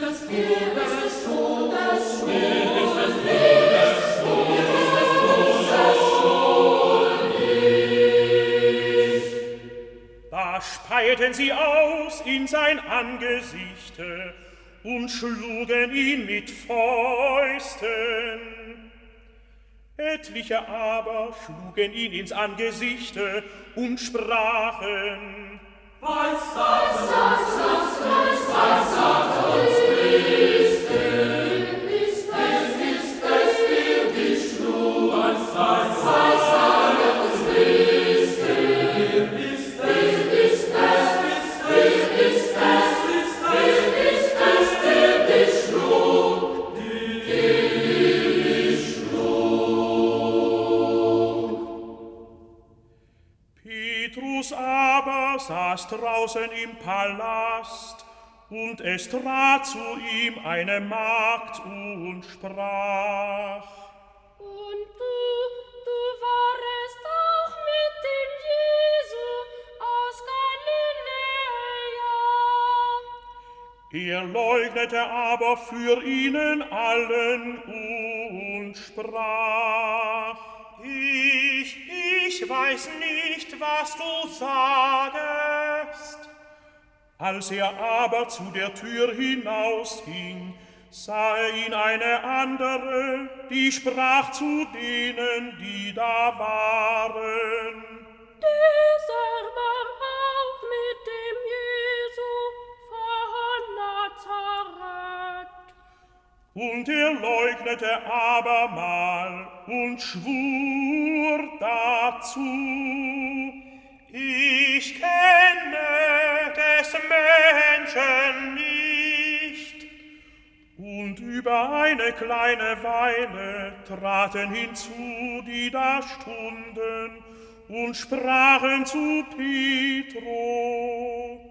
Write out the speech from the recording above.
Da speierten sie aus in sein Angesichte und schlugen ihn mit Fäusten. Etliche aber schlugen ihn ins Angesichte und sprachen: Was sagt uns Christen? Ist es der dich schlug? Was sagt uns Christen? Ist es der dich schlug? Petrus aber saß draußen im Palast, und es trat zu ihm eine Magd und sprach: Und du warest auch mit dem Jesu aus Galiläa. Er leugnete aber für ihnen allen und sprach: Ich weiß nicht, was du sagest. Als er aber zu der Tür hinausging, sah er ihn eine andere, die sprach zu denen, die da waren: Dieser war auch mit dem Jesu von Nazareth. Und er leugnete abermal und schwur dazu: Ich kenne des Menschen nicht. Und über eine kleine Weile traten hinzu, die da stunden, und sprachen zu Petrus: